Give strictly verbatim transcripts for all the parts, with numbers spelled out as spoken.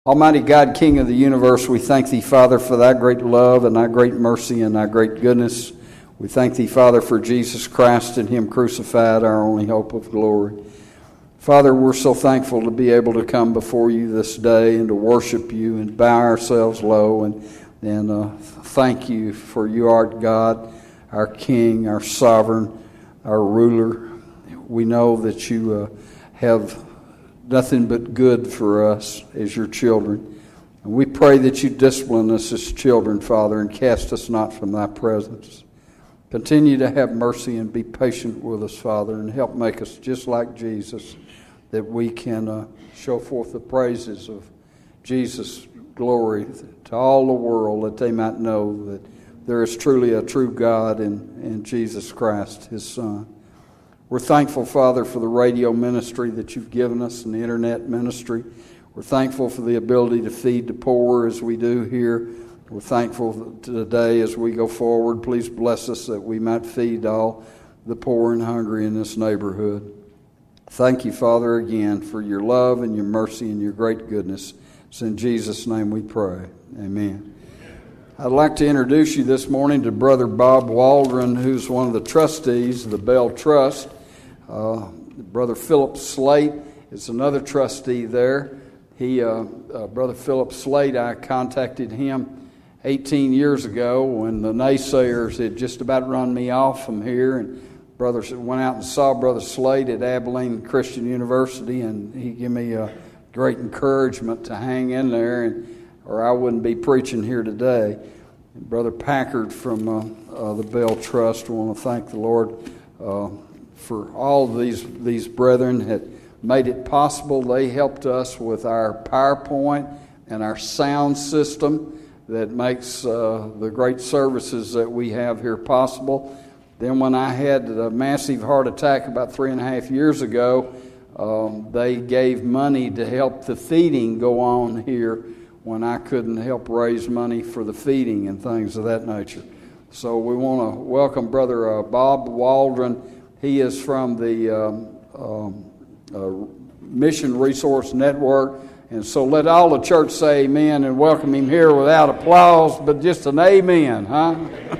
Almighty God, King of the universe, we thank Thee, Father, for Thy great love and Thy great mercy and Thy great goodness. We thank Thee, Father, for Jesus Christ and Him crucified, our only hope of glory. Father, we're so thankful to be able to come before You this day and to worship You and bow ourselves low and, and uh, thank You for You art God, our King, our sovereign, our ruler. We know that You uh, have nothing but good for us as Your children. And we pray that You discipline us as children, Father, and cast us not from Thy presence. Continue to have mercy and be patient with us, Father, and help make us just like Jesus, that we can uh, show forth the praises of Jesus' glory to all the world, that they might know that there is truly a true God in, in Jesus Christ, His Son. We're thankful, Father, for the radio ministry that You've given us and the internet ministry. We're thankful for the ability to feed the poor as we do here. We're thankful today as we go forward. Please bless us that we might feed all the poor and hungry in this neighborhood. Thank You, Father, again for Your love and Your mercy and Your great goodness. It's in Jesus' name we pray. Amen. I'd like to introduce you this morning to Brother Bob Waldron, who's one of the trustees of the Bell Trust. Uh, Brother Philip Slate is another trustee there. He, uh, uh, Brother Philip Slate, I contacted him eighteen years ago when the naysayers had just about run me off from here. And Brother went out and saw Brother Slate at Abilene Christian University, and he gave me a great encouragement to hang in there, and or I wouldn't be preaching here today. And Brother Packard from uh, uh, the Bell Trust, I want to thank the Lord uh, for all of these these brethren that made it possible. They helped us with our PowerPoint and our sound system that makes uh, the great services that we have here possible. Then when I had a massive heart attack about three and a half years ago, um, they gave money to help the feeding go on here when I couldn't help raise money for the feeding and things of that nature. So we want to welcome Brother uh, Bob Waldron. He is from the um, um, uh, Mission Resource Network. And so let all the church say amen and welcome him here without applause, but just an amen, huh?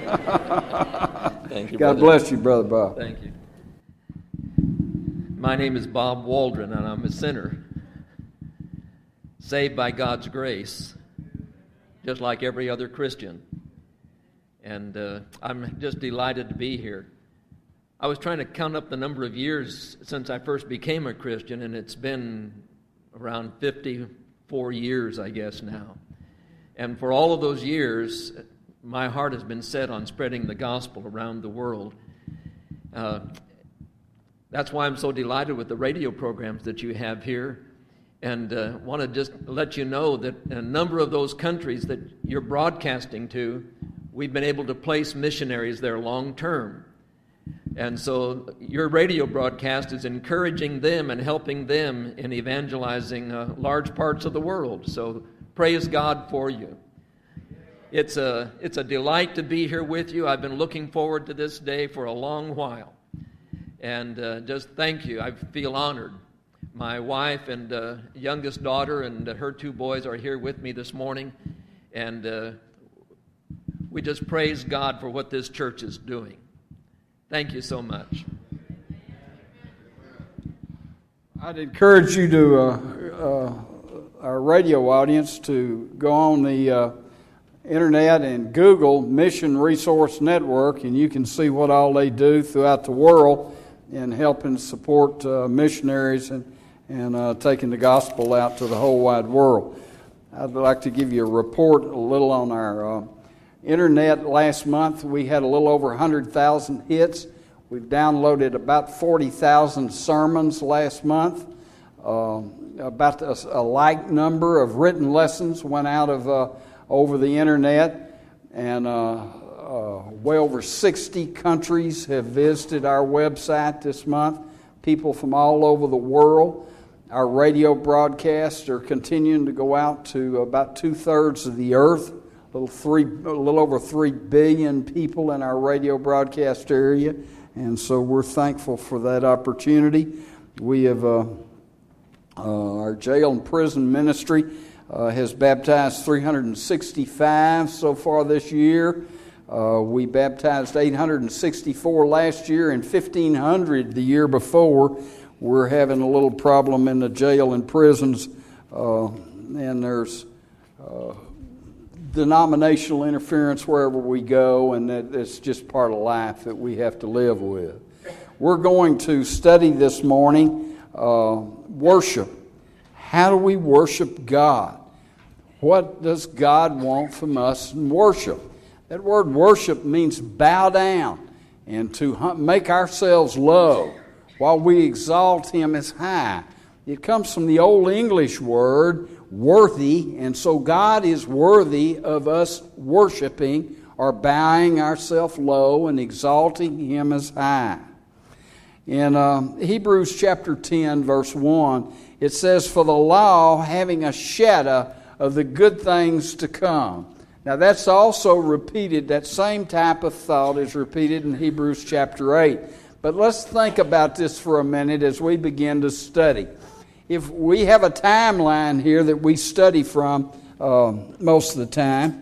Thank you, God brother. bless you, Brother Bob. Thank you. My name is Bob Waldron, and I'm a sinner, saved by God's grace, just like every other Christian. And uh, I'm just delighted to be here. I was trying to count up the number of years since I first became a Christian, and it's been around fifty-four years, I guess, now. And for all of those years, my heart has been set on spreading the gospel around the world. Uh, that's why I'm so delighted with the radio programs that you have here. And uh, want to just let you know that a number of those countries that you're broadcasting to, we've been able to place missionaries there long term. And so your radio broadcast is encouraging them and helping them in evangelizing uh, large parts of the world. So praise God for you. It's a, it's a delight to be here with you. I've been looking forward to this day for a long while. And uh, just thank you. I feel honored. My wife and uh, youngest daughter and uh, her two boys are here with me this morning. And uh, we just praise God for what this church is doing. Thank you so much. I'd encourage you to, uh, uh, our radio audience, to go on the uh, internet and Google Mission Resource Network, and you can see what all they do throughout the world in helping support uh, missionaries and, and uh, taking the gospel out to the whole wide world. I'd like to give you a report a little on our uh, internet. Last month we had a little over one hundred thousand hits. We've downloaded about forty thousand sermons last month. Uh, about a, a like number of written lessons went out of uh, over the internet, and uh, uh, way over sixty countries have visited our website this month. People from all over the world. Our radio broadcasts are continuing to go out to about two-thirds of the earth. A little, three, a little over three billion people in our radio broadcast area, and so we're thankful for that opportunity. We have uh, uh, our jail and prison ministry. uh, has baptized three hundred sixty-five so far this year. Uh, we baptized eight hundred sixty-four last year and fifteen hundred the year before. We're having a little problem in the jail and prisons, uh, and there's uh, denominational interference wherever we go, and that, that's just part of life that we have to live with. We're going to study this morning uh, worship. How do we worship God? What does God want from us in worship? That word worship means bow down and to make ourselves low while we exalt Him as high. It comes from the Old English word worthy, and so God is worthy of us worshiping or bowing ourselves low and exalting Him as high. In uh, Hebrews chapter ten, verse one, it says, "For the law, having a shadow of the good things to come." Now that's also repeated, that same type of thought is repeated in Hebrews chapter eight. But let's think about this for a minute as we begin to study. If we have a timeline here that we study from uh, most of the time,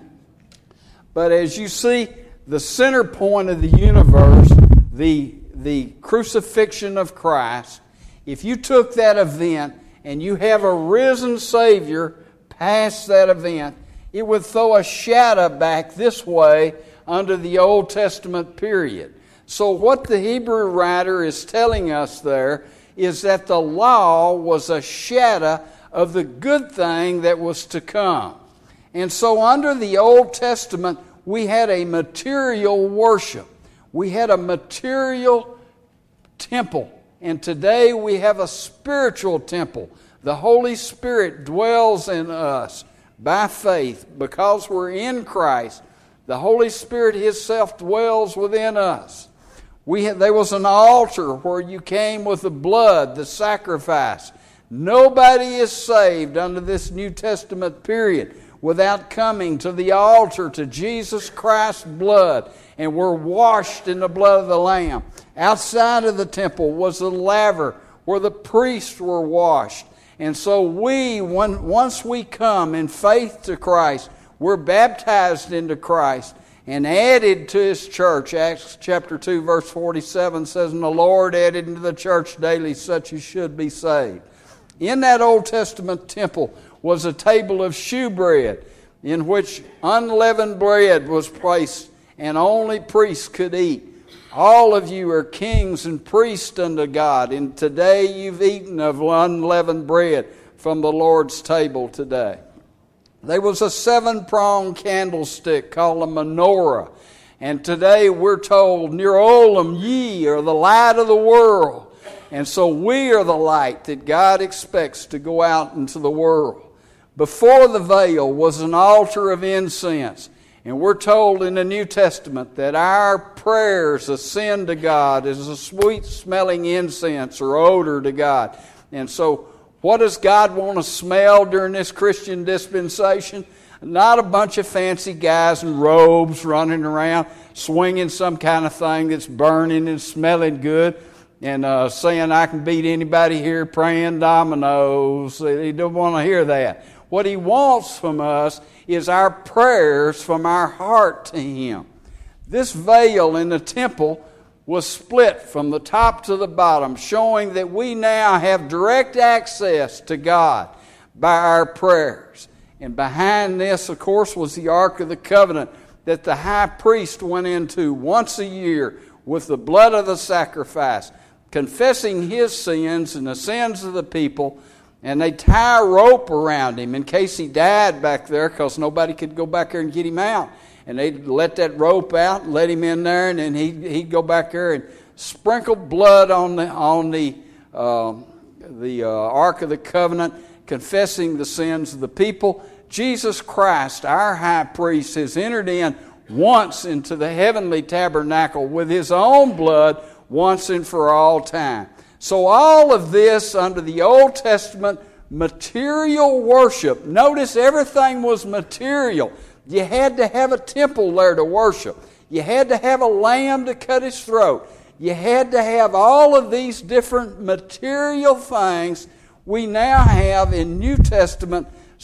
but as you see, the center point of the universe, the, the crucifixion of Christ, if you took that event and you have a risen Savior past that event, it would throw a shadow back this way under the Old Testament period. So what the Hebrew writer is telling us there is that the law was a shadow of the good thing that was to come. And so under the Old Testament, we had a material worship. We had a material temple. And today we have a spiritual temple. The Holy Spirit dwells in us by faith. Because we're in Christ, the Holy Spirit Himself dwells within us. We had, there was an altar where you came with the blood, the sacrifice. Nobody is saved under this New Testament period without coming to the altar, to Jesus Christ's blood, and we're washed in the blood of the Lamb. Outside of the temple was the laver where the priests were washed. And so we, when, once we come in faith to Christ, we're baptized into Christ and added to His church. Acts chapter two, verse forty-seven says, "And the Lord added into the church daily such as should be saved." In that Old Testament temple was a table of shewbread in which unleavened bread was placed and only priests could eat. All of you are kings and priests unto God, and today you've eaten of unleavened bread from the Lord's table today. There was a seven-pronged candlestick called a menorah. And today we're told, "Near Olam ye are the light of the world." And so we are the light that God expects to go out into the world. Before the veil was an altar of incense. And we're told in the New Testament that our prayers ascend to God as a sweet-smelling incense or odor to God. And so what does God want to smell during this Christian dispensation? Not a bunch of fancy guys in robes running around swinging some kind of thing that's burning and smelling good and uh, saying, "I can beat anybody here praying dominoes." He don't want to hear that. What He wants from us is our prayers from our heart to Him. This veil in the temple was split from the top to the bottom, showing that we now have direct access to God by our prayers. And behind this, of course, was the Ark of the Covenant that the high priest went into once a year with the blood of the sacrifice, confessing his sins and the sins of the people. And they tie a rope around him in case he died back there, because nobody could go back there and get him out. And they'd let that rope out and let him in there, and then he'd, he'd go back there and sprinkle blood on the on the uh, the uh, Ark of the Covenant, confessing the sins of the people. Jesus Christ, our high priest, has entered in once into the heavenly tabernacle with His own blood once and for all time. So all of this under the Old Testament material worship. Notice everything was material. You had to have a temple there to worship. You had to have a lamb to cut His throat. You had to have all of these different material things. We now have in New Testament spiritual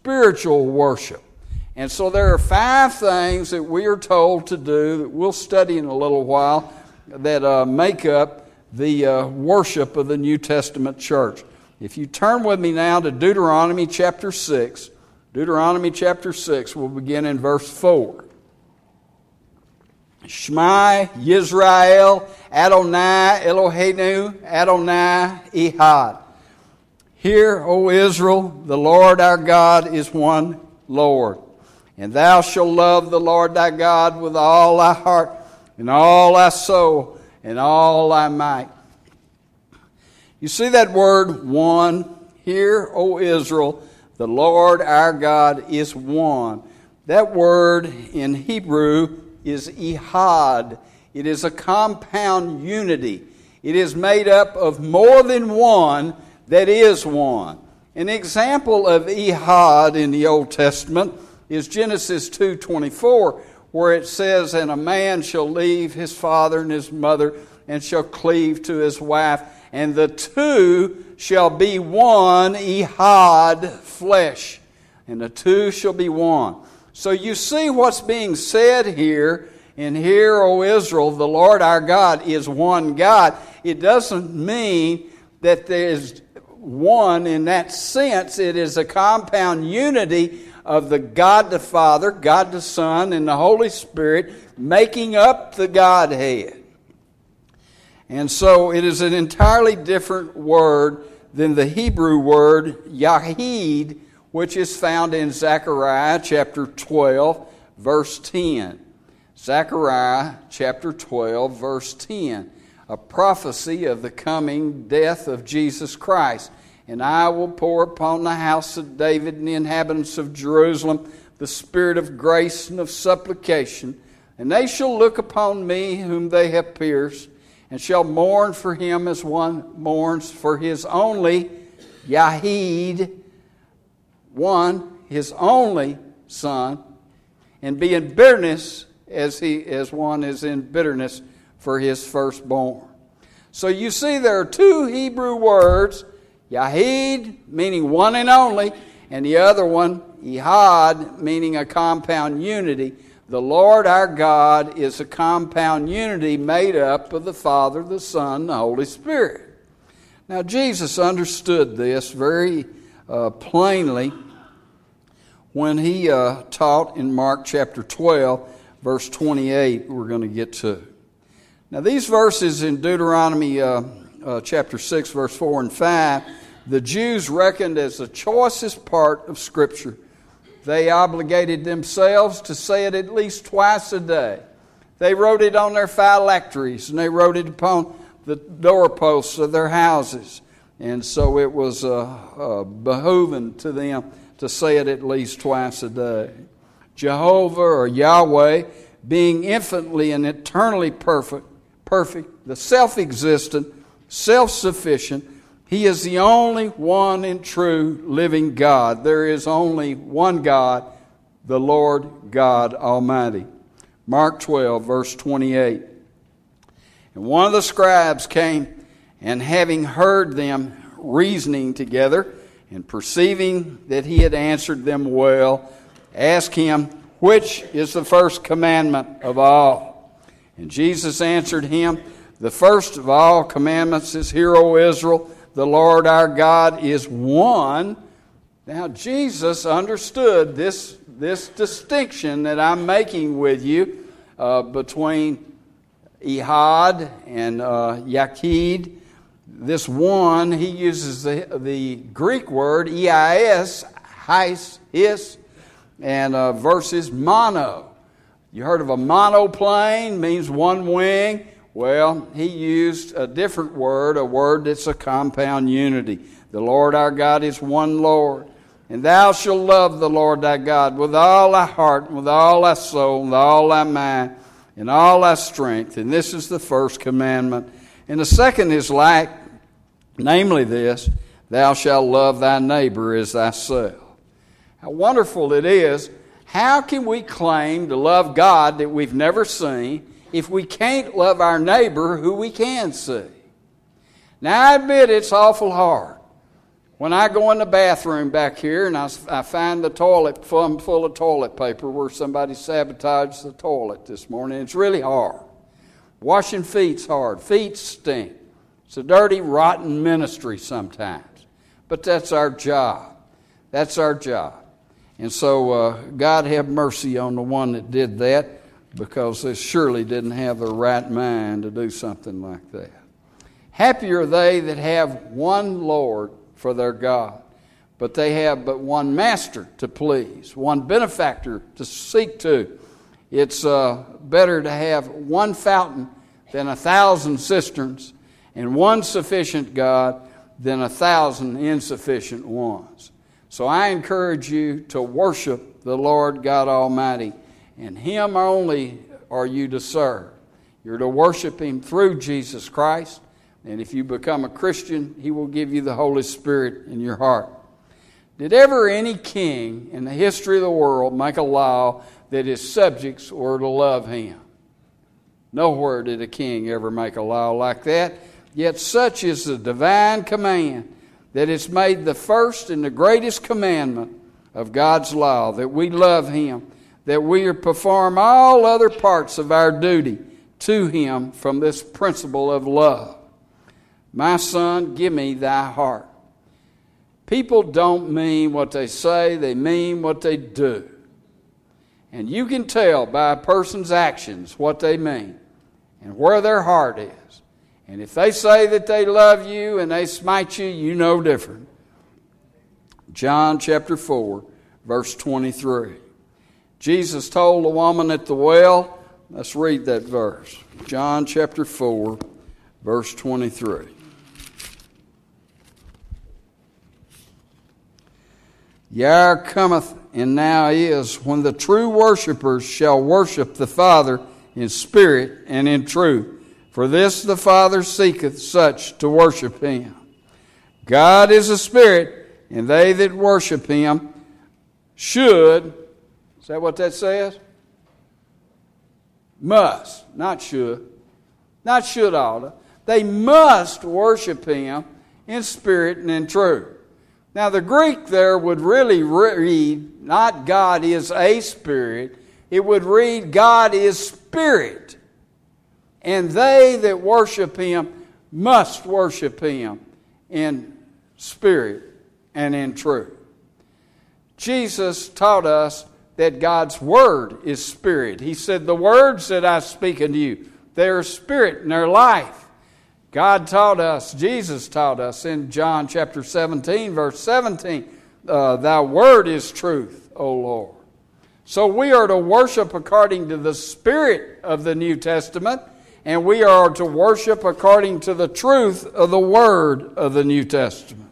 spiritual worship. And so there are five things that we are told to do that we'll study in a little while that uh, make up the uh, worship of the New Testament church. If you turn with me now to Deuteronomy chapter six, Deuteronomy chapter six, we'll begin in verse four. Shema Yisrael Adonai Eloheinu Adonai Ehad. Hear, O Israel, the Lord our God is one Lord. And thou shalt love the Lord thy God with all thy heart, and all thy soul, and all thy might. You see that word one? Hear, O Israel, the Lord our God is one. That word in Hebrew is ehad. It is a compound unity. It is made up of more than one that is one. An example of ehad in the Old Testament is Genesis two twenty-four, where it says, and a man shall leave his father and his mother, and shall cleave to his wife, and the two shall be one ehad flesh. And the two shall be one. So you see what's being said here, and hear, O Israel, the Lord our God is one God. It doesn't mean that there's one in that sense. It is a compound unity of the God the Father, God the Son, and the Holy Spirit making up the Godhead. And so it is an entirely different word than the Hebrew word Yahid, which is found in Zechariah chapter twelve, verse ten. Zechariah chapter twelve, verse ten. A prophecy of the coming death of Jesus Christ. And I will pour upon the house of David and the inhabitants of Jerusalem the spirit of grace and of supplication. And they shall look upon me whom they have pierced, and shall mourn for him as one mourns for his only Yahid, one, his only son, and be in bitterness as he as one is in bitterness for his firstborn. So you see there are two Hebrew words, Yahid, meaning one and only, and the other one, Ehad, meaning a compound unity. The Lord our God is a compound unity made up of the Father, the Son, the Holy Spirit. Now Jesus understood this very uh, plainly when he uh, taught in Mark chapter twelve, verse twenty-eight, we're going to get to. Now these verses in Deuteronomy uh, uh, chapter six, verse four and five, the Jews reckoned as the choicest part of Scripture. They obligated themselves to say it at least twice a day. They wrote it on their phylacteries, and they wrote it upon the doorposts of their houses. And so it was uh, uh, behooving to them to say it at least twice a day. Jehovah or Yahweh, being infinitely and eternally perfect, perfect, the self-existent, self-sufficient, He is the only one and true living God. There is only one God, the Lord God Almighty. Mark twelve, verse twenty-eight. And one of the scribes came, and having heard them reasoning together, and perceiving that he had answered them well, asked him, which is the first commandment of all? And Jesus answered him, the first of all commandments is, Hear, O Israel, the Lord our God is one. Now Jesus understood this, this distinction that I'm making with you uh, between Ehad and uh, Yahid. This one, he uses the, the Greek word eis, his, his, and uh, versus mono. You heard of a monoplane, means one wing. Well, he used a different word, a word that's a compound unity. The Lord our God is one Lord. And thou shalt love the Lord thy God with all thy heart, with all thy soul, with all thy mind, and all thy strength. And this is the first commandment. And the second is like, namely this, thou shalt love thy neighbor as thyself. How wonderful it is. How can we claim to love God that we've never seen if we can't love our neighbor who we can see? Now, I admit it's awful hard. When I go in the bathroom back here and I, I find the toilet full, full of toilet paper where somebody sabotaged the toilet this morning, it's really hard. Washing feet's hard. Feet stink. It's a dirty, rotten ministry sometimes. But that's our job. That's our job. And so uh, God have mercy on the one that did that, because they surely didn't have the right mind to do something like that. Happy are they that have one Lord for their God, but they have but one master to please, one benefactor to seek to. It's uh, better to have one fountain than a thousand cisterns, and one sufficient God than a thousand insufficient ones. So I encourage you to worship the Lord God Almighty, and Him only are you to serve. You're to worship Him through Jesus Christ, and if you become a Christian, He will give you the Holy Spirit in your heart. Did ever any king in the history of the world make a law that his subjects were to love him? Nowhere did a king ever make a law like that. Yet such is the divine command that it's made the first and the greatest commandment of God's law, that we love Him, that we perform all other parts of our duty to Him from this principle of love. My son, give me thy heart. People don't mean what they say, they mean what they do. And you can tell by a person's actions what they mean and where their heart is. And if they say that they love you and they smite you, you know different. John chapter four, verse twenty-three. Jesus told the woman at the well, let's read that verse. John chapter four, verse twenty-three. The hour cometh, and now is, when the true worshipers shall worship the Father in spirit and in truth. For this the Father seeketh such to worship Him. God is a spirit, and they that worship Him should, is that what that says? Must, not should. Not should oughta. They must worship Him in spirit and in truth. Now the Greek there would really read, not God is a spirit, it would read God is spirit. And they that worship Him must worship Him in spirit and in truth. Jesus taught us that God's Word is spirit. He said, the words that I speak unto you, they are spirit and they're life. God taught us, Jesus taught us in John chapter seventeen, verse seventeen, uh, thy word is truth, O Lord. So we are to worship according to the spirit of the New Testament, and we are to worship according to the truth of the word of the New Testament.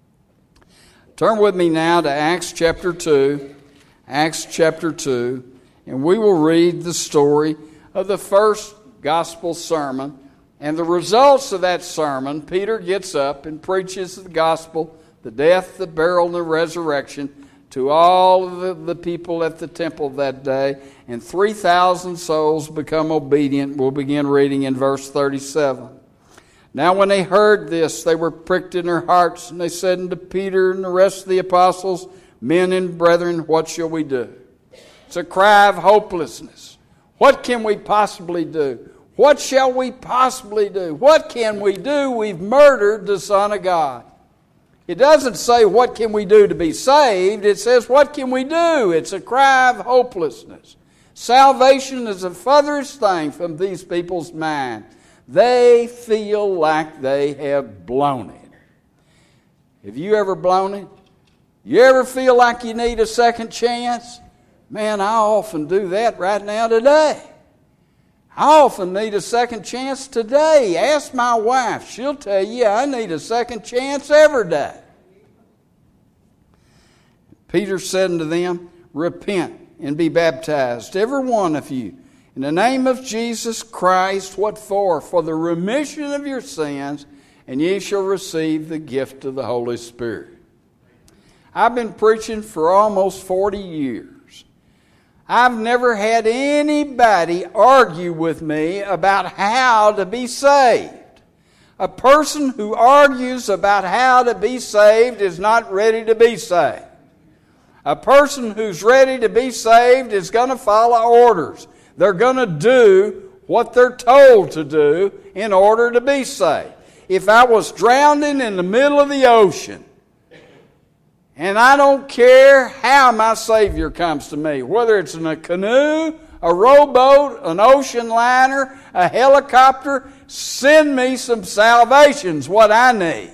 Turn with me now to Acts chapter two, Acts chapter two, and we will read the story of the first gospel sermon. And the results of that sermon, Peter gets up and preaches the gospel, the death, the burial, and the resurrection to all of the, the people at the temple that day. And three thousand souls become obedient. We'll begin reading in verse thirty-seven. Now when they heard this, they were pricked in their hearts, and they said unto Peter and the rest of the apostles, men and brethren, what shall we do? It's a cry of hopelessness. What can we possibly do? What shall we possibly do? What can we do? We've murdered the Son of God. It doesn't say what can we do to be saved. It says what can we do? It's a cry of hopelessness. Salvation is the furthest thing from these people's mind. They feel like they have blown it. Have you ever blown it? You ever feel like you need a second chance? Man, I often do that right now today. I often need a second chance today. Ask my wife. She'll tell you I need a second chance every day. Peter said unto them, repent and be baptized, every one of you, in the name of Jesus Christ. What for? For the remission of your sins, and ye shall receive the gift of the Holy Spirit. I've been preaching for almost forty years. I've never had anybody argue with me about how to be saved. A person who argues about how to be saved is not ready to be saved. A person who's ready to be saved is going to follow orders. They're going to do what they're told to do in order to be saved. If I was drowning in the middle of the ocean, and I don't care how my Savior comes to me, whether it's in a canoe, a rowboat, an ocean liner, a helicopter, send me some salvation's what I need.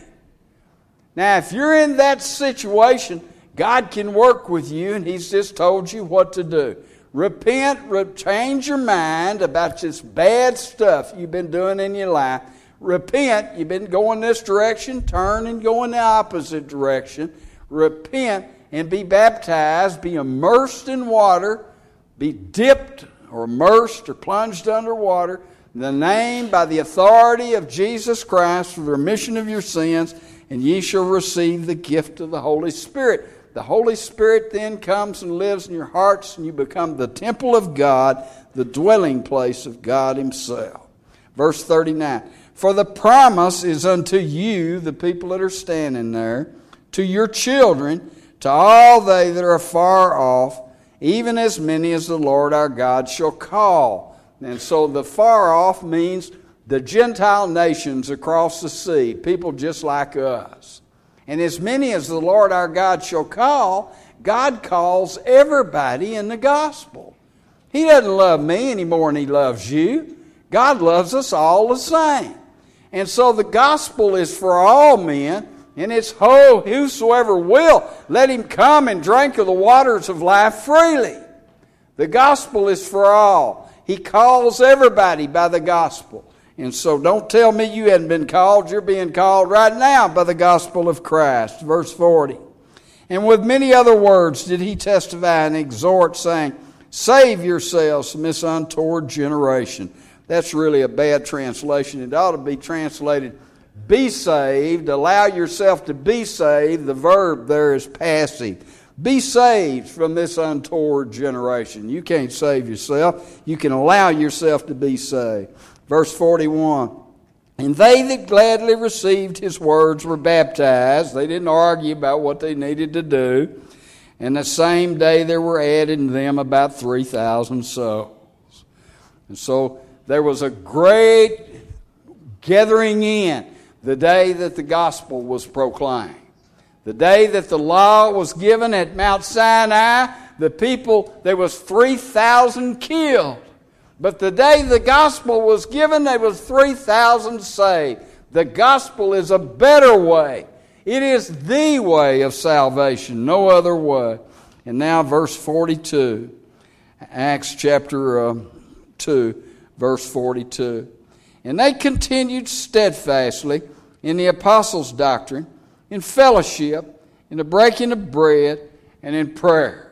Now, if you're in that situation, God can work with you, and He's just told you what to do. Repent, re- change your mind about this bad stuff you've been doing in your life. Repent, you've been going this direction, turn and go in the opposite direction. Repent and be baptized, be immersed in water, be dipped or immersed or plunged under water, in the name by the authority of Jesus Christ for the remission of your sins, and ye shall receive the gift of the Holy Spirit. The Holy Spirit then comes and lives in your hearts, and you become the temple of God, the dwelling place of God Himself. Verse thirty-nine, for the promise is unto you, the people that are standing there, to your children, to all they that are far off, even as many as the Lord our God shall call. And so the far off means the Gentile nations across the sea, people just like us. And as many as the Lord our God shall call, God calls everybody in the gospel. He doesn't love me any more than He loves you. God loves us all the same. And so the gospel is for all men, and it's, oh, whosoever will, let him come and drink of the waters of life freely. The gospel is for all. He calls everybody by the gospel. And so don't tell me you hadn't been called. You're being called right now by the gospel of Christ. Verse forty. And with many other words did he testify and exhort, saying, save yourselves from this untoward generation. That's really a bad translation. It ought to be translated, be saved, allow yourself to be saved. The verb there is passive. Be saved from this untoward generation. You can't save yourself. You can allow yourself to be saved. Verse forty-one, and they that gladly received His words were baptized. They didn't argue about what they needed to do. And the same day there were added to them about three thousand souls. And so there was a great gathering in the day that the gospel was proclaimed. The day that the law was given at Mount Sinai, the people, there was three thousand killed. But the day the gospel was given, there was three thousand saved. The gospel is a better way. It is the way of salvation, no other way. And now verse forty-two, Acts chapter uh, two, verse forty-two. And they continued steadfastly in the apostles' doctrine, in fellowship, in the breaking of bread, and in prayers.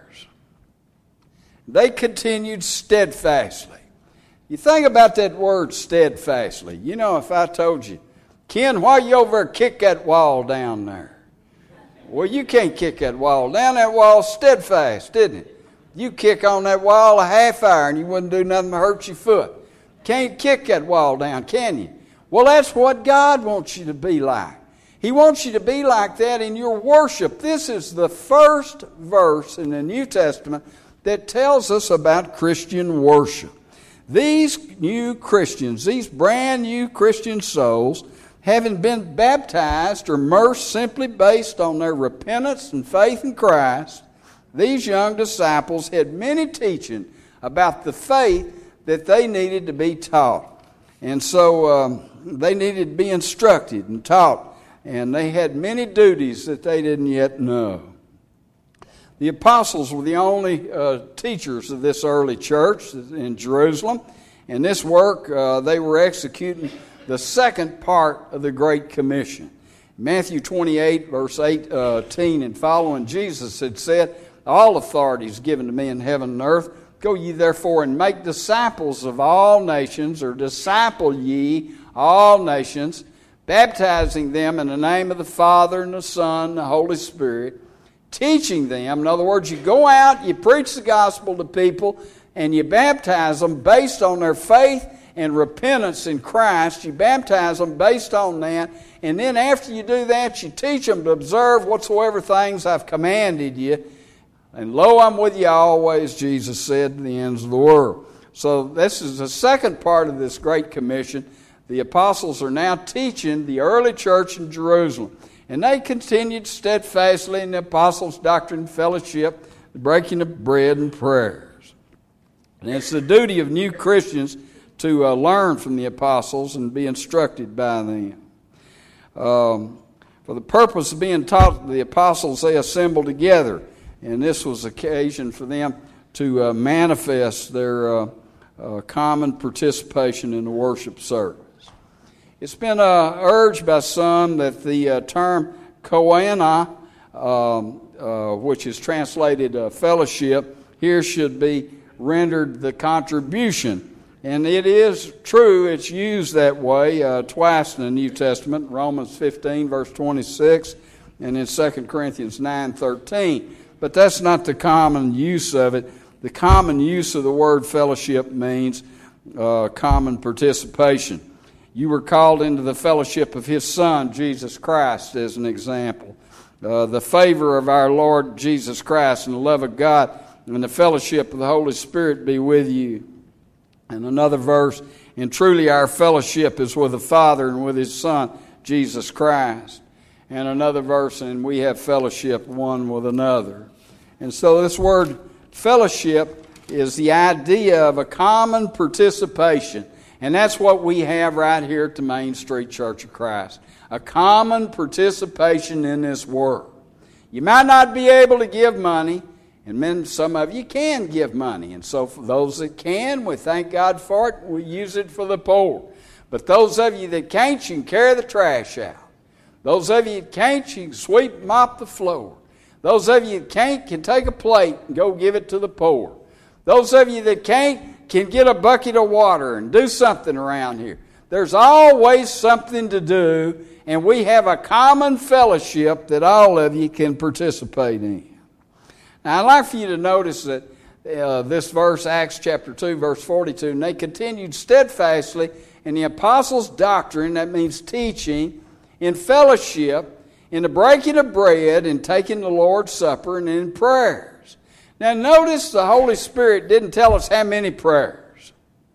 They continued steadfastly. You think about that word steadfastly. You know, if I told you, Ken, why you over there kick that wall down there? Well, you can't kick that wall down. That wall's steadfast, isn't it? You kick on that wall a half hour and you wouldn't do nothing to hurt your foot. Can't kick that wall down, can you? Well, that's what God wants you to be like. He wants you to be like that in your worship. This is the first verse in the New Testament that tells us about Christian worship. These new Christians, these brand new Christian souls, having been baptized or immersed simply based on their repentance and faith in Christ, these young disciples had many teaching about the faith that they needed to be taught. And so um, they needed to be instructed and taught. And they had many duties that they didn't yet know. The apostles were the only uh, teachers of this early church in Jerusalem. In this work, uh, they were executing the second part of the Great Commission. Matthew twenty-eight, verse eighteen and following, Jesus had said, all authority is given to me in heaven and earth. Go ye therefore and make disciples of all nations, or disciple ye all nations, baptizing them in the name of the Father and the Son and the Holy Spirit, teaching them. In other words, you go out, you preach the gospel to people, and you baptize them based on their faith and repentance in Christ. You baptize them based on that. And then after you do that, you teach them to observe whatsoever things I've commanded you. And lo, I'm with you always, Jesus said, to the ends of the world. So this is the second part of this Great Commission. The apostles are now teaching the early church in Jerusalem. And they continued steadfastly in the apostles' doctrine and fellowship, the breaking of bread and prayers. And it's the duty of new Christians to uh, learn from the apostles and be instructed by them. Um, for the purpose of being taught the apostles, they assembled together. And this was occasion for them to uh, manifest their uh, uh, common participation in the worship service. It's been uh, urged by some that the uh, term koina, um, uh, which is translated uh, fellowship, here should be rendered the contribution. And it is true, it's used that way uh, twice in the New Testament, Romans fifteen, verse twenty-six, and in Second Corinthians nine, thirteen. But that's not the common use of it. The common use of the word fellowship means uh, common participation. You were called into the fellowship of His Son, Jesus Christ, as an example. Uh, the favor of our Lord Jesus Christ and the love of God and the fellowship of the Holy Spirit be with you. And another verse, and truly our fellowship is with the Father and with His Son, Jesus Christ. And another verse, and we have fellowship one with another. And so this word fellowship is the idea of a common participation. And that's what we have right here at the Main Street Church of Christ. A common participation in this work. You might not be able to give money, and then some of you can give money. And so for those that can, we thank God for it. We use it for the poor. But those of you that can't, you can carry the trash out. Those of you that can't, you can sweep and mop the floor. Those of you that can't can take a plate and go give it to the poor. Those of you that can't can get a bucket of water and do something around here. There's always something to do, and we have a common fellowship that all of you can participate in. Now, I'd like for you to notice that uh, this verse, Acts chapter two, verse forty-two, and they continued steadfastly in the apostles' doctrine, that means teaching, in fellowship, in the breaking of bread, in taking the Lord's Supper, and in prayers. Now notice the Holy Spirit didn't tell us how many prayers.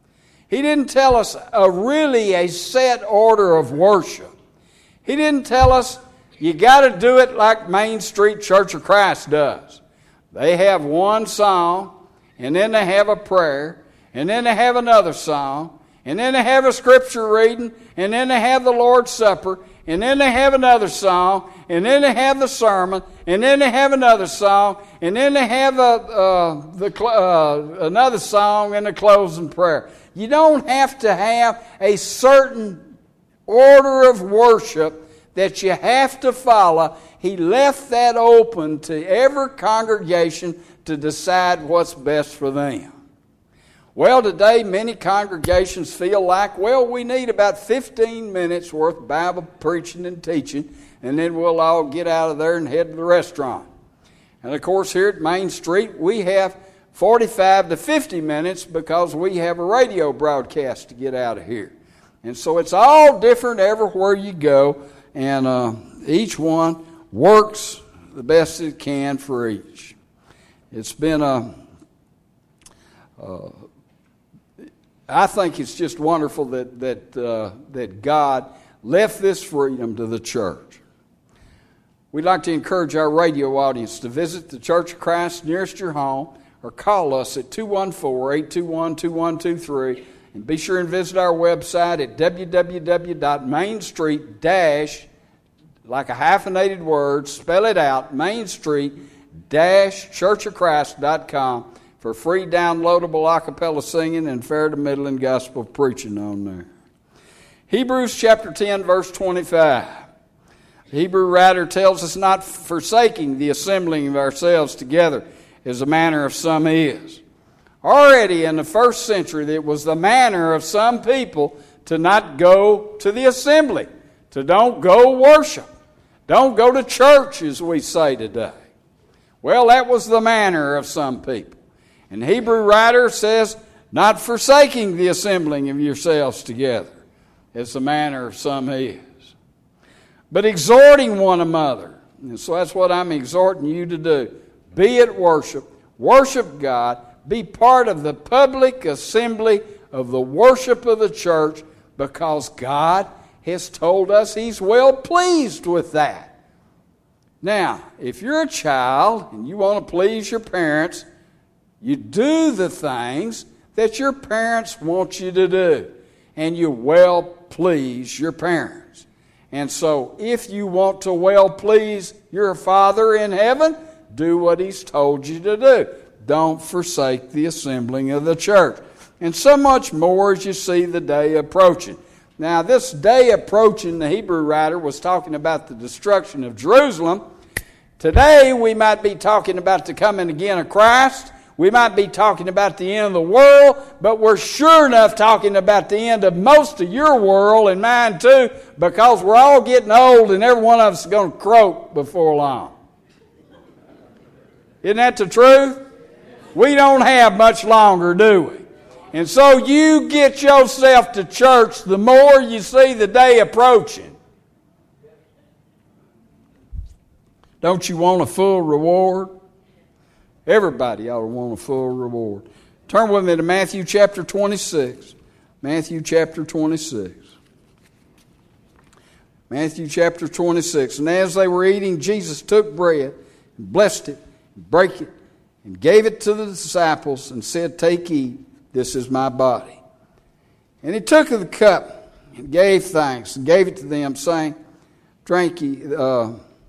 He didn't tell us a really a set order of worship. He didn't tell us you got to do it like Main Street Church of Christ does. They have one song, and then they have a prayer, and then they have another song, and then they have a scripture reading, and then they have the Lord's Supper, and then they have another song, and then they have the sermon, and then they have another song, and then they have a, uh, the, uh, another song and a closing prayer. You don't have to have a certain order of worship that you have to follow. He left that open to every congregation to decide what's best for them. Well, today many congregations feel like, well, we need about fifteen minutes worth of Bible preaching and teaching, and then we'll all get out of there and head to the restaurant. And of course here at Main Street we have forty-five to fifty minutes because we have a radio broadcast to get out of here. And so it's all different everywhere you go, and uh, each one works the best it can for each. It's been a... Uh, I think it's just wonderful that that uh, that God left this freedom to the church. We'd like to encourage our radio audience to visit the Church of Christ nearest your home, or call us at two one four, eight two one, two one two three, and be sure and visit our website at w w w dot main street dash, like a hyphenated word, spell it out, main street dash church of christ dot com. For free downloadable a cappella singing and fair to middling gospel preaching on there. Hebrews chapter ten, verse twenty-five. The Hebrew writer tells us not forsaking the assembling of ourselves together as the manner of some is. Already in the first century, it was the manner of some people to not go to the assembly, to don't go worship, don't go to church, as we say today. Well, that was the manner of some people. And the Hebrew writer says, not forsaking the assembling of yourselves together, as the manner of some is, but exhorting one another. And so that's what I'm exhorting you to do. Be at worship. Worship God. Be part of the public assembly of the worship of the church, because God has told us He's well pleased with that. Now, if you're a child and you want to please your parents, you do the things that your parents want you to do, and you well please your parents. And so, if you want to well please your Father in heaven, do what He's told you to do. Don't forsake the assembling of the church. And so much more as you see the day approaching. Now, this day approaching, the Hebrew writer was talking about the destruction of Jerusalem. Today, we might be talking about the coming again of Christ. We might be talking about the end of the world, but we're sure enough talking about the end of most of your world and mine too, because we're all getting old and every one of us is going to croak before long. Isn't that the truth? We don't have much longer, do we? And so you get yourself to church the more you see the day approaching. Don't you want a full reward? Everybody ought to want a full reward. Turn with me to Matthew chapter twenty-six. Matthew chapter twenty-six. Matthew chapter twenty-six. And as they were eating, Jesus took bread, and blessed it, and brake it, and gave it to the disciples, and said, "Take, eat, this is my body." And He took of the cup, and gave thanks, and gave it to them, saying, Drink ye, uh,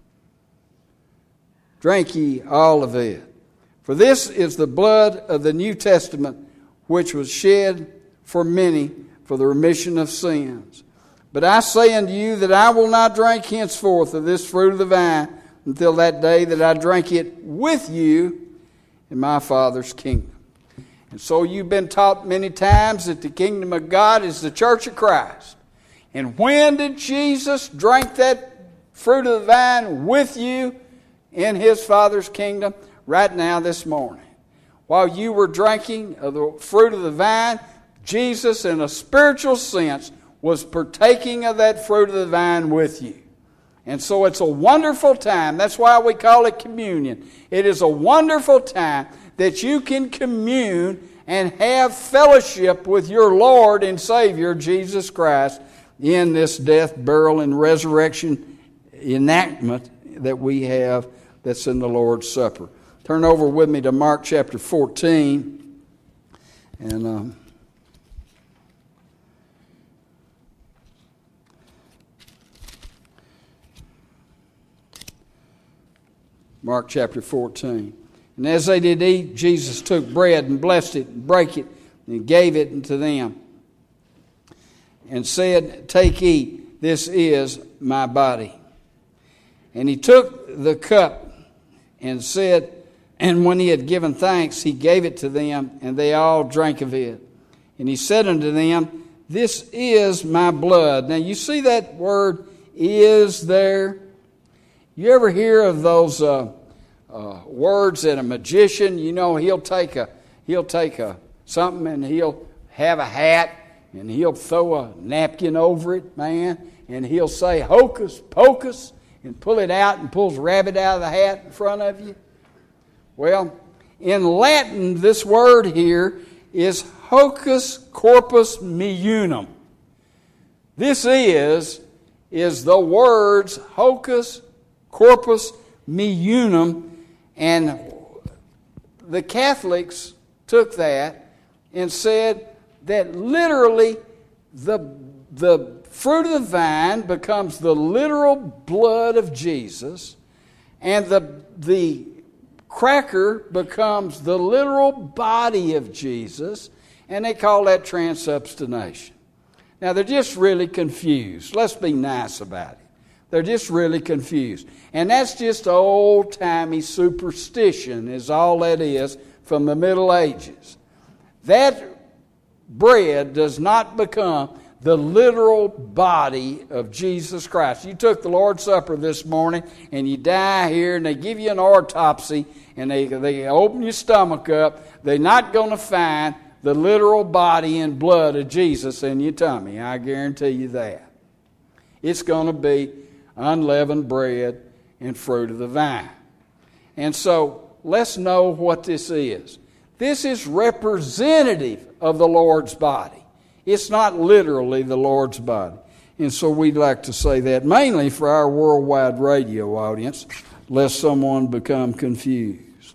drink ye all of it. For this is the blood of the New Testament, which was shed for many for the remission of sins. But I say unto you that I will not drink henceforth of this fruit of the vine until that day that I drink it with you in my Father's kingdom. And so you've been taught many times that the kingdom of God is the church of Christ. And when did Jesus drink that fruit of the vine with you in His Father's kingdom? Right now, this morning. While you were drinking of the fruit of the vine, Jesus, in a spiritual sense, was partaking of that fruit of the vine with you. And so it's a wonderful time. That's why we call it communion. It is a wonderful time that you can commune and have fellowship with your Lord and Savior, Jesus Christ, in this death, burial, and resurrection enactment that we have that's in the Lord's Supper. Turn over with me to Mark chapter fourteen. And um, Mark chapter fourteen. And as they did eat, Jesus took bread and blessed it and brake it and gave it unto them. And said, Take, eat, this is my body. And He took the cup and said, and when He had given thanks, He gave it to them, and they all drank of it. And He said unto them, This is my blood. Now you see that word is there? You ever hear of those uh, uh, words that a magician, you know, he'll take a he'll take a something and he'll have a hat and he'll throw a napkin over it, man, and he'll say hocus pocus and pull it out and pulls a rabbit out of the hat in front of you. Well, in Latin, this word here is hocus corpus meunum. This is, is the words hocus corpus meunum, and the Catholics took that and said that literally the, the fruit of the vine becomes the literal blood of Jesus, and the the cracker becomes the literal body of Jesus, and they call that transubstantiation. Now, they're just really confused. Let's be nice about it. They're just really confused. And that's just old-timey superstition is all that is from the Middle Ages. That bread does not become the literal body of Jesus Christ. You took the Lord's Supper this morning and you die here and they give you an autopsy and they, they open your stomach up. They're not going to find the literal body and blood of Jesus in your tummy. I guarantee you that. It's going to be unleavened bread and fruit of the vine. And so let's know what this is. This is representative of the Lord's body. It's not literally the Lord's body. And so we'd like to say that mainly for our worldwide radio audience, lest someone become confused.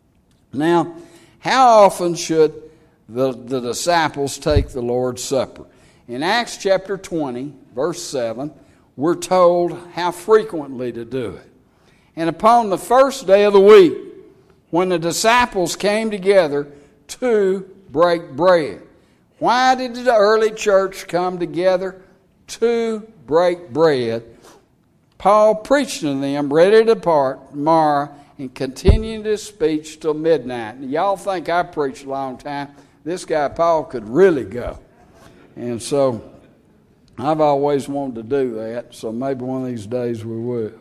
Now, how often should the, the disciples take the Lord's Supper? In Acts chapter twenty, verse seven, we're told how frequently to do it. And upon the first day of the week, when the disciples came together to break bread. Why did the early church come together? To break bread. Paul preached to them, ready to depart tomorrow, and continued his speech till midnight. And y'all think I preached a long time. This guy, Paul, could really go. And so I've always wanted to do that, so maybe one of these days we will.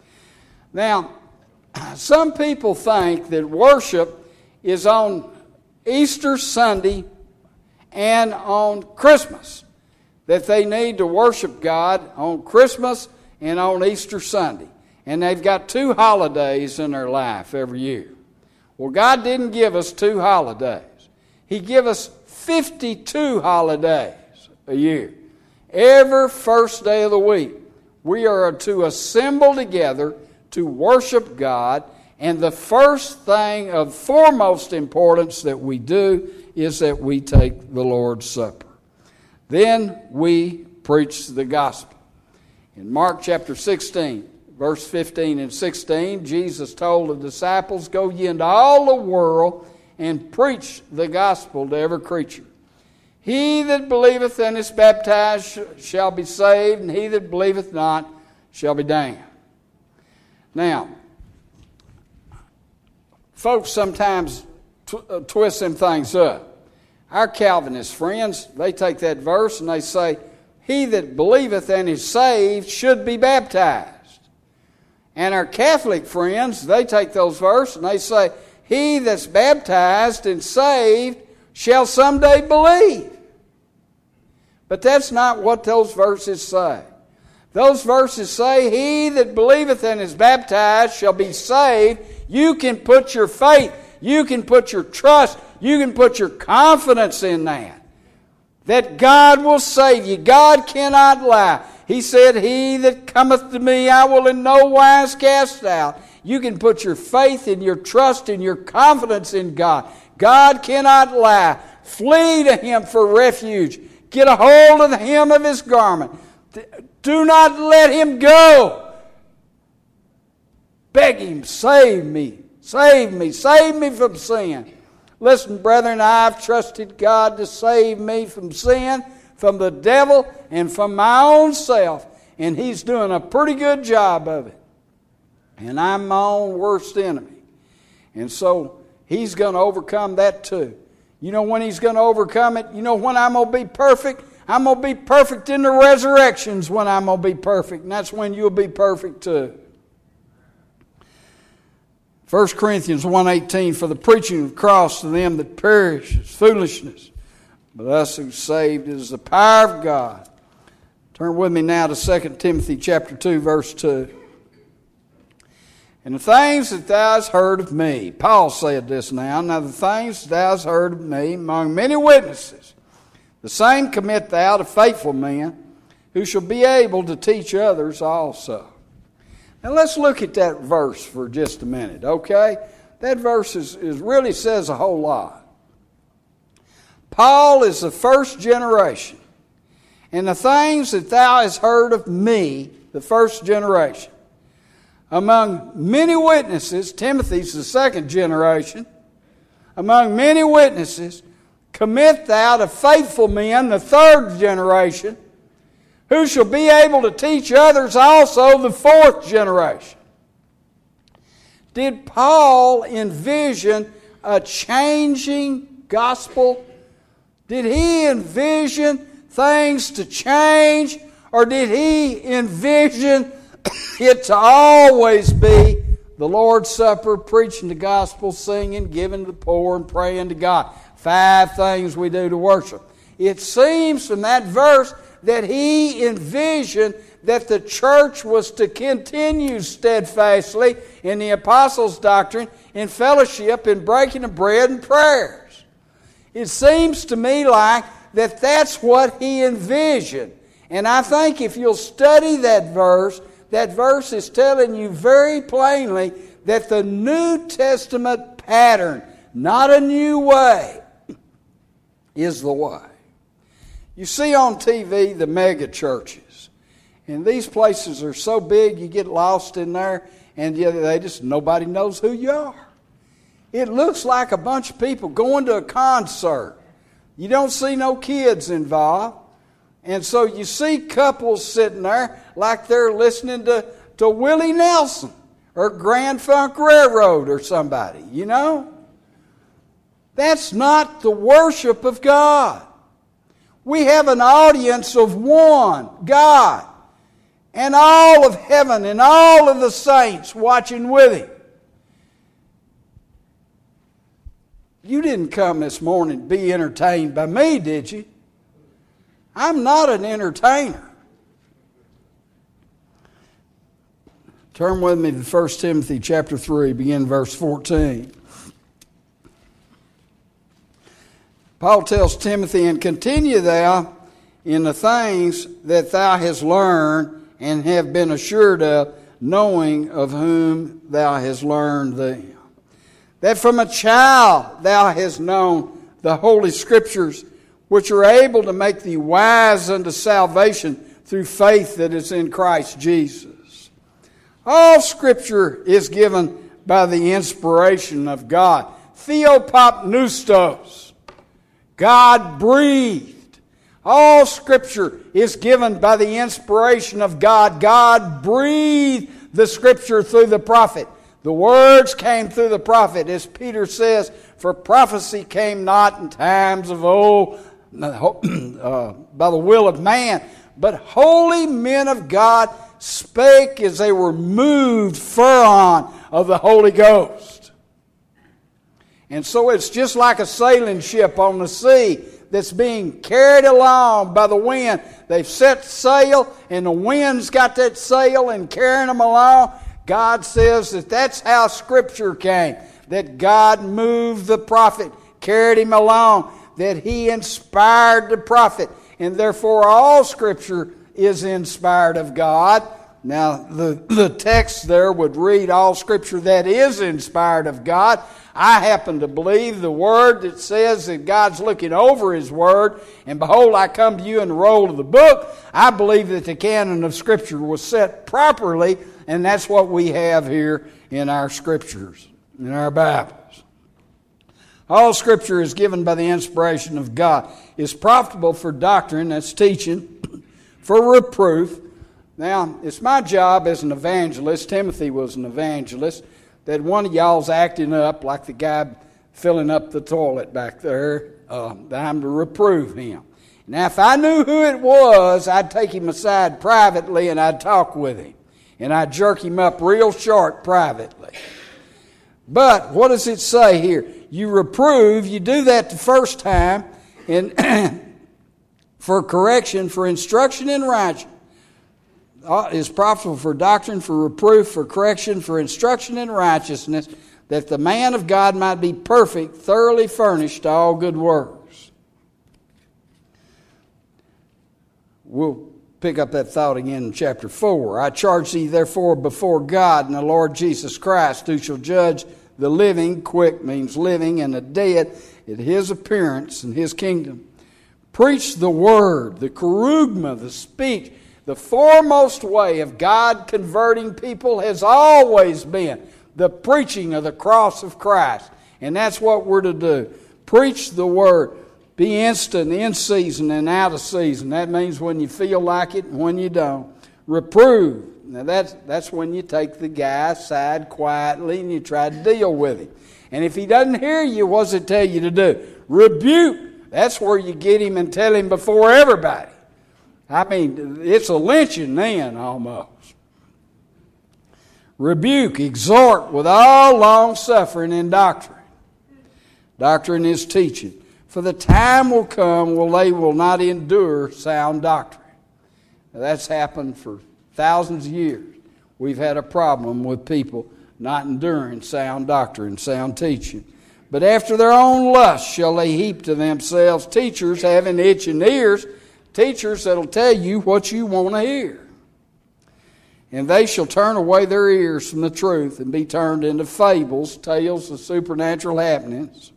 Now, some people think that worship is on Easter Sunday and on Christmas, that they need to worship God on Christmas and on Easter Sunday. And they've got two holidays in their life every year. Well, God didn't give us two holidays. He gave us fifty-two holidays a year. Every first day of the week, we are to assemble together to worship God. And the first thing of foremost importance that we do is that we take the Lord's Supper. Then we preach the gospel. In Mark chapter sixteen, verse fifteen and sixteen, Jesus told the disciples, "Go ye into all the world and preach the gospel to every creature. He that believeth and is baptized shall be saved, and he that believeth not shall be damned." Now, folks sometimes tw- uh, twist them things up. Our Calvinist friends, they take that verse and they say, "He that believeth and is saved should be baptized." And our Catholic friends, they take those verses and they say, "He that's baptized and saved shall someday believe." But that's not what those verses say. Those verses say, "He that believeth and is baptized shall be saved." You can put your faith, you can put your trust, you can put your confidence in that. That God will save you. God cannot lie. He said, "He that cometh to me I will in no wise cast out." You can put your faith and your trust and your confidence in God. God cannot lie. Flee to Him for refuge. Get a hold of the hem of His garment. Do not let Him go. Beg Him, save me, save me, save me from sin. Listen, brethren, I've trusted God to save me from sin, from the devil, and from my own self. And He's doing a pretty good job of it. And I'm my own worst enemy. And so He's going to overcome that too. You know when He's going to overcome it? You know when I'm going to be perfect? I'm going to be perfect in the resurrections when I'm going to be perfect. And that's when you'll be perfect too. First Corinthians one eighteen, "For the preaching of the cross to them that perish is foolishness, but us who saved is the power of God." Turn with me now to Second Timothy chapter two, verse two. "And the things that thou hast heard of me," Paul said this now, "now the things that thou hast heard of me among many witnesses, the same commit thou to faithful men, who shall be able to teach others also." Now let's look at that verse for just a minute, okay? That verse is, is really says a whole lot. Paul is the first generation. "And the things that thou hast heard of me," the first generation, "among many witnesses," Timothy's the second generation, "among many witnesses, commit thou to faithful men," the third generation, "who shall be able to teach others also," the fourth generation. Did Paul envision a changing gospel? Did he envision things to change? Or did he envision it to always be the Lord's Supper, preaching the gospel, singing, giving to the poor, and praying to God? Five things we do to worship. It seems from that verse that he envisioned that the church was to continue steadfastly in the apostles' doctrine, in fellowship, in breaking of bread and prayers. It seems to me like that that's what he envisioned. And I think if you'll study that verse, that verse is telling you very plainly that the New Testament pattern, not a new way, is the way. You see on T V the mega churches. And these places are so big you get lost in there and they just, nobody knows who you are. It looks like a bunch of people going to a concert. You don't see no kids involved. And so you see couples sitting there like they're listening to, to Willie Nelson or Grand Funk Railroad or somebody, you know? That's not the worship of God. We have an audience of one, God, and all of heaven and all of the saints watching with Him. You didn't come this morning to be entertained by me, did you? I'm not an entertainer. Turn with me to First Timothy chapter three, begin verse fourteen. Paul tells Timothy, and continue thou in the things that thou hast learned and have been assured of, knowing of whom thou hast learned them. That from a child thou hast known the holy Scriptures, which are able to make thee wise unto salvation through faith that is in Christ Jesus. All Scripture is given by the inspiration of God. Theopopneustos. God breathed. All Scripture is given by the inspiration of God. God breathed the Scripture through the prophet. The words came through the prophet, as Peter says, for prophecy came not in times of old uh, by the will of man, but holy men of God spake as they were moved furon of the Holy Ghost. And so it's just like a sailing ship on the sea that's being carried along by the wind. They've set sail and the wind's got that sail and carrying them along. God says that that's how Scripture came. That God moved the prophet, carried him along, that He inspired the prophet. And therefore all Scripture is inspired of God. Now the, the text there would read all Scripture that is inspired of God. I happen to believe the word that says that God's looking over His word, and behold, I come to you in the roll of the book. I believe that the canon of Scripture was set properly, and that's what we have here in our Scriptures, in our Bibles. All Scripture is given by the inspiration of God. It's profitable for doctrine, that's teaching, for reproof. Now, it's my job as an evangelist, Timothy was an evangelist, that one of y'all's acting up like the guy filling up the toilet back there, uh, that I'm to reprove him. Now, if I knew who it was, I'd take him aside privately and I'd talk with him. And I'd jerk him up real short privately. But what does it say here? You reprove, you do that the first time, and for correction, for instruction in righteousness. Is profitable for doctrine, for reproof, for correction, for instruction in righteousness, that the man of God might be perfect, thoroughly furnished to all good works. We'll pick up that thought again in chapter four. I charge thee therefore before God and the Lord Jesus Christ, who shall judge the living, quick means living, and the dead at His appearance in His kingdom. Preach the word, the kerugma, the speech. The foremost way of God converting people has always been the preaching of the cross of Christ. And that's what we're to do. Preach the word. Be instant, in season and out of season. That means when you feel like it and when you don't. Reprove. Now that's, that's when you take the guy aside quietly and you try to deal with him. And if he doesn't hear you, what does it tell you to do? Rebuke. That's where you get him and tell him before everybody. I mean, it's a lynching then, almost. Rebuke, exhort with all long suffering and doctrine. Doctrine is teaching. For the time will come when they will not endure sound doctrine. Now, that's happened for thousands of years. We've had a problem with people not enduring sound doctrine, sound teaching. But after their own lust shall they heap to themselves teachers having itching ears, teachers that'll tell you what you want to hear. And they shall turn away their ears from the truth and be turned into fables, tales of supernatural happenings.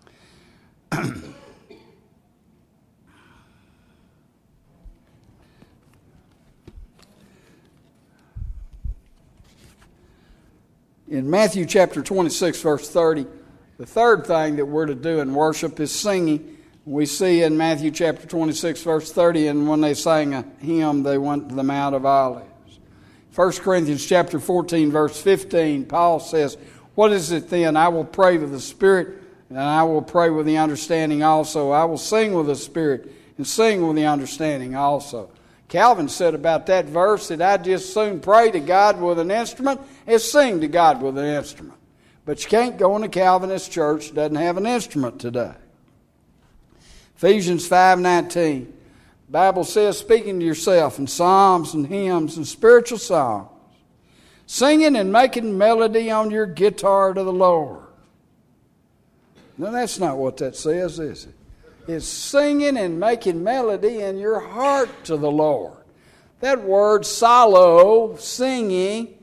In Matthew chapter twenty-six, verse thirty, the third thing that we're to do in worship is singing. We see in Matthew chapter twenty-six, verse thirty, and when they sang a hymn, they went to the Mount of Olives. First Corinthians chapter fourteen, verse fifteen, Paul says, what is it then? I will pray with the Spirit, and I will pray with the understanding also. I will sing with the Spirit, and sing with the understanding also. Calvin said about that verse that I'd just soon pray to God with an instrument as sing to God with an instrument. But you can't go in a Calvinist church that doesn't have an instrument today. Ephesians five nineteen. The Bible says, speaking to yourself in psalms and hymns and spiritual songs, singing and making melody on your guitar to the Lord. Now that's not what that says, is it? It's singing and making melody in your heart to the Lord. That word, solo, singing,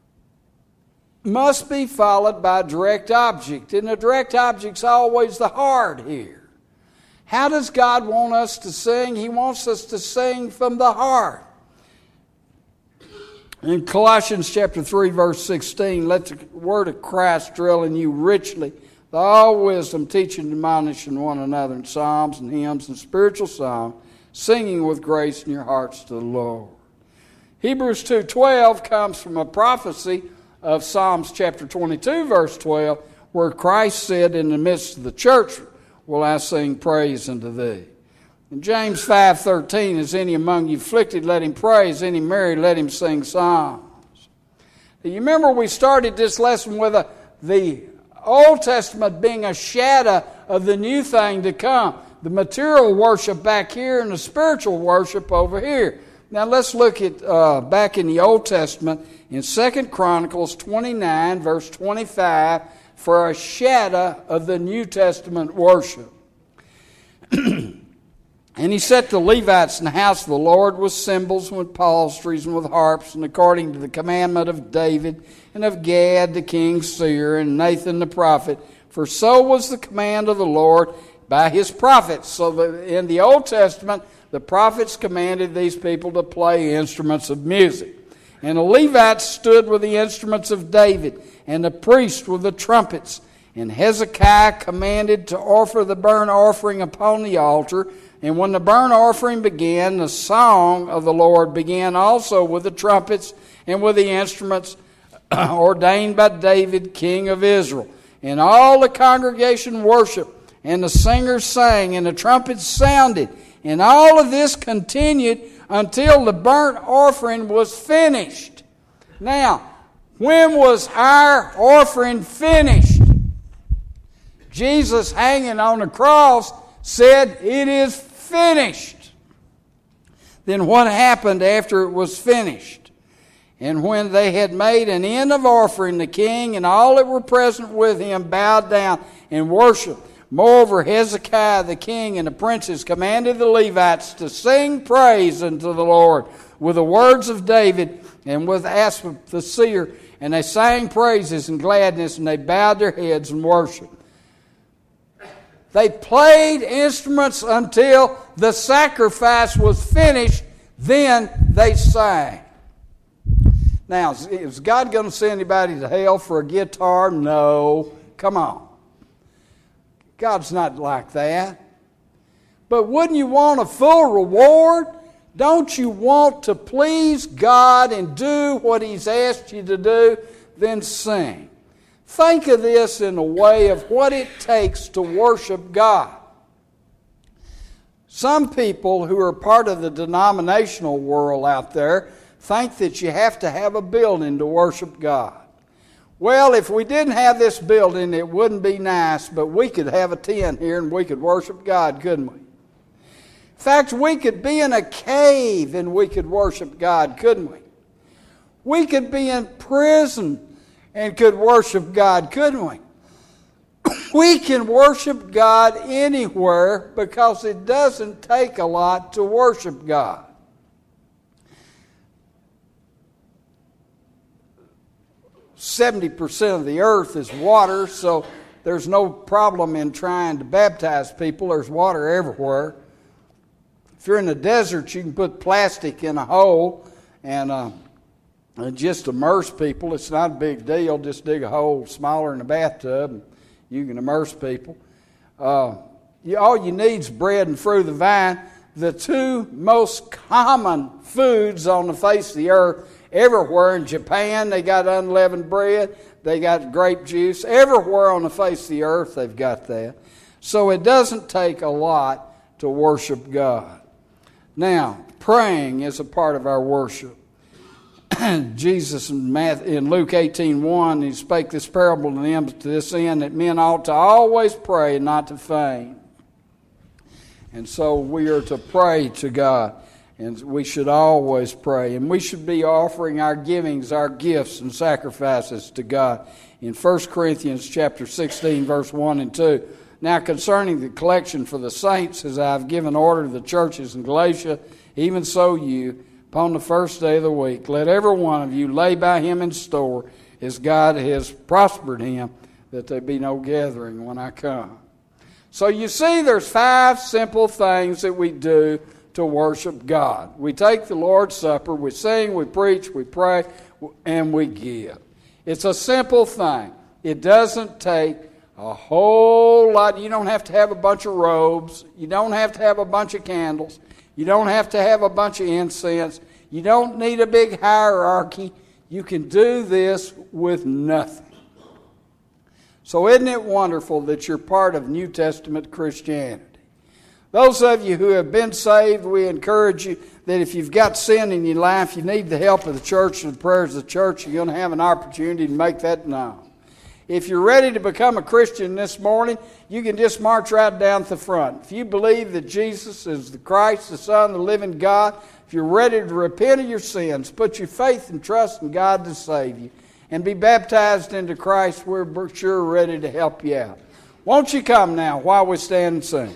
must be followed by a direct object. And the direct object's always the heart here. How does God want us to sing? He wants us to sing from the heart. In Colossians chapter three, verse sixteen, let the word of Christ dwell in you richly, with all wisdom, teaching and admonishing one another in psalms and hymns and spiritual songs, singing with grace in your hearts to the Lord. Hebrews two twelve comes from a prophecy of Psalms chapter twenty-two, verse twelve, where Christ said, in the midst of the church will I sing praise unto thee. In James five thirteen, is any among you afflicted, let him praise. Any merry, let him sing psalms. Now, you remember we started this lesson with a, the Old Testament being a shadow of the new thing to come. The material worship back here and the spiritual worship over here. Now let's look at uh, back in the Old Testament in Second Chronicles twenty-nine, verse twenty-five, for a shadow of the New Testament worship. And he set the Levites in the house of the Lord with cymbals, with psalteries, and with harps, and according to the commandment of David, and of Gad the king's seer, and Nathan the prophet. For so was the command of the Lord by his prophets. So that in the Old Testament, the prophets commanded these people to play instruments of music. And the Levites stood with the instruments of David, and the priests with the trumpets. And Hezekiah commanded to offer the burnt offering upon the altar. And when the burnt offering began, the song of the Lord began also with the trumpets and with the instruments ordained by David, king of Israel. And all the congregation worshiped, and the singers sang, and the trumpets sounded. And all of this continued until the burnt offering was finished. Now, when was our offering finished? Jesus, hanging on the cross, said, it is finished. Then what happened after it was finished? And when they had made an end of offering, the king and all that were present with him bowed down and worshipped. Moreover, Hezekiah the king and the princes commanded the Levites to sing praise unto the Lord with the words of David and with Asaph the seer. And they sang praises and gladness, and they bowed their heads and worshiped. They played instruments until the sacrifice was finished. Then they sang. Now, is God going to send anybody to hell for a guitar? No. Come on. God's not like that. But wouldn't you want a full reward? Don't you want to please God and do what He's asked you to do? Then sing. Think of this in a way of what it takes to worship God. Some people who are part of the denominational world out there think that you have to have a building to worship God. Well, if we didn't have this building, it wouldn't be nice, but we could have a tent here and we could worship God, couldn't we? In fact, we could be in a cave and we could worship God, couldn't we? We could be in prison and could worship God, couldn't we? We can worship God anywhere because it doesn't take a lot to worship God. seventy percent of the earth is water, so there's no problem in trying to baptize people. There's water everywhere. If you're in the desert, you can put plastic in a hole and, uh, and just immerse people. It's not a big deal. Just dig a hole smaller than a bathtub and you can immerse people. Uh, you, all you need is bread and fruit of the vine. The two most common foods on the face of the earth. Everywhere in Japan, they got unleavened bread. They got grape juice. Everywhere on the face of the earth, they've got that. So it doesn't take a lot to worship God. Now, praying is a part of our worship. Jesus in, Matthew, in Luke eighteen one, he spake this parable to them to this end, that men ought to always pray and not to faint. And so we are to pray to God. And we should always pray. And we should be offering our givings, our gifts and sacrifices to God. In First Corinthians chapter sixteen, verse one and two. Now concerning the collection for the saints, as I have given order to the churches in Galatia, even so you, upon the first day of the week, let every one of you lay by him in store, as God has prospered him, that there be no gathering when I come. So you see, there's five simple things that we do to worship God. We take the Lord's Supper, we sing, we preach, we pray, and we give. It's a simple thing. It doesn't take a whole lot. You don't have to have a bunch of robes. You don't have to have a bunch of candles. You don't have to have a bunch of incense. You don't need a big hierarchy. You can do this with nothing. So isn't it wonderful that you're part of New Testament Christianity? Those of you who have been saved, we encourage you that if you've got sin in your life, you need the help of the church and the prayers of the church, you're going to have an opportunity to make that known. If you're ready to become a Christian this morning, you can just march right down to the front. If you believe that Jesus is the Christ, the Son of the living God, if you're ready to repent of your sins, put your faith and trust in God to save you, and be baptized into Christ, we're sure ready to help you out. Won't you come now while we stand and sing?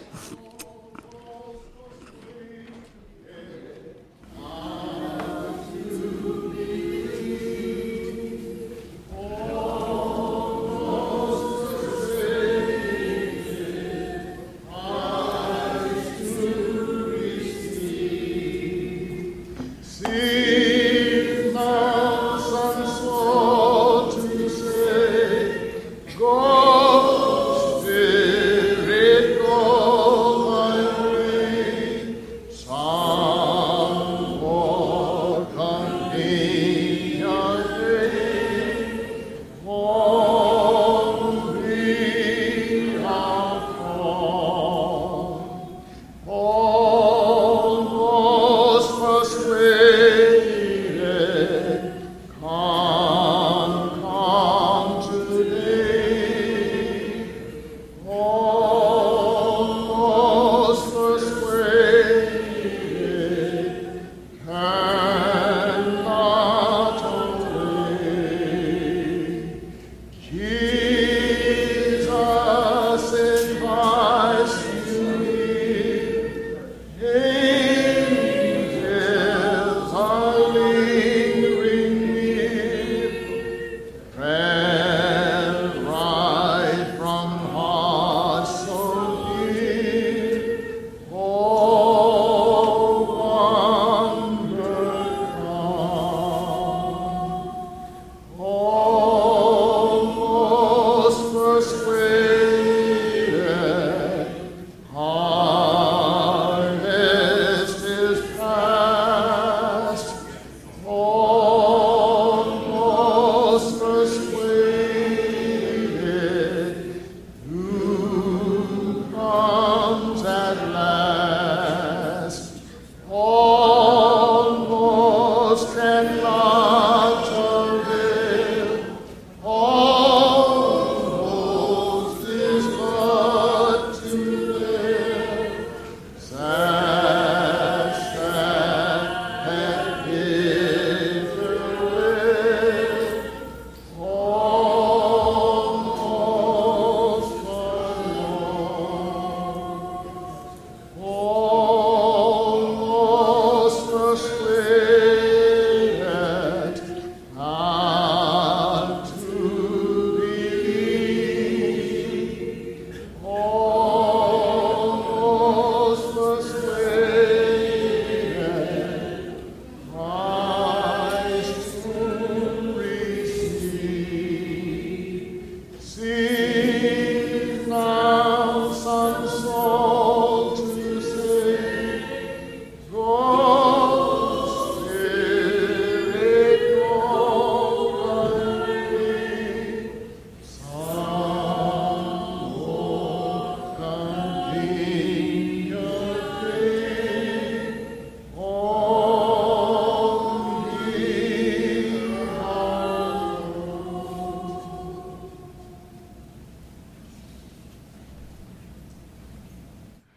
Go, Spirit, go. soul.